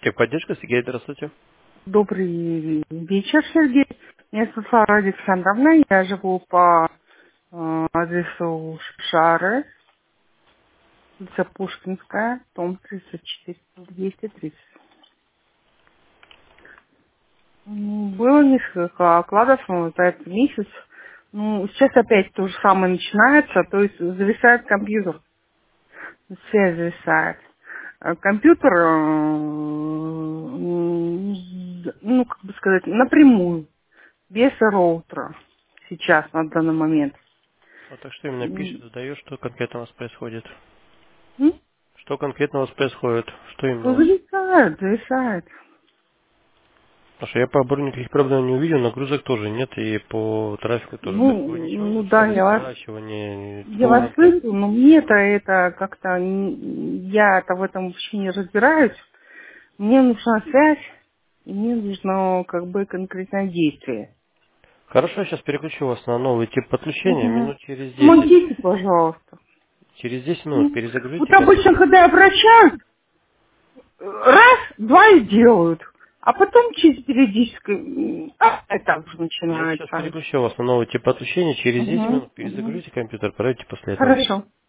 Техподдержка, Сергей, здравствуйте. Добрый вечер, Сергей. Меня зовут Сара Александровна. Я живу по адресу Шары, улица Пушкинская, дом 34, 230. Было несколько окладов за этот месяц. Сейчас опять то же самое начинается, то есть зависает компьютер. Связь зависает. Компьютер, как бы сказать, напрямую. Без роутера сейчас, на данный момент. А так что именно пишет, задает, что конкретно у вас происходит? М? Что конкретно у вас происходит? Что именно у Ну, вас? зависает. Потому что я по оборудованию никаких проблем не увидел, нагрузок тоже нет, и по трафику тоже. То есть вы ничего не Да, нарушали, наращивание, я вас торренты. слышу, но мне-то это как-то, я-то в этом вообще не разбираюсь. Мне нужна связь, и мне нужно как бы конкретное действие. Хорошо, я сейчас переключу вас на новый тип подключения, Угу. минут через 10. Помогите, пожалуйста. Через 10 минут М. перезагрузите Вот обычно, компьютер. когда я обращаюсь, раз, два и делают. А потом через периодическое, так же Я сейчас начинается. переключу вас на новый тип подключения, через 10 Угу, минут угу. перезагрузите компьютер, проверьте после этого. Хорошо.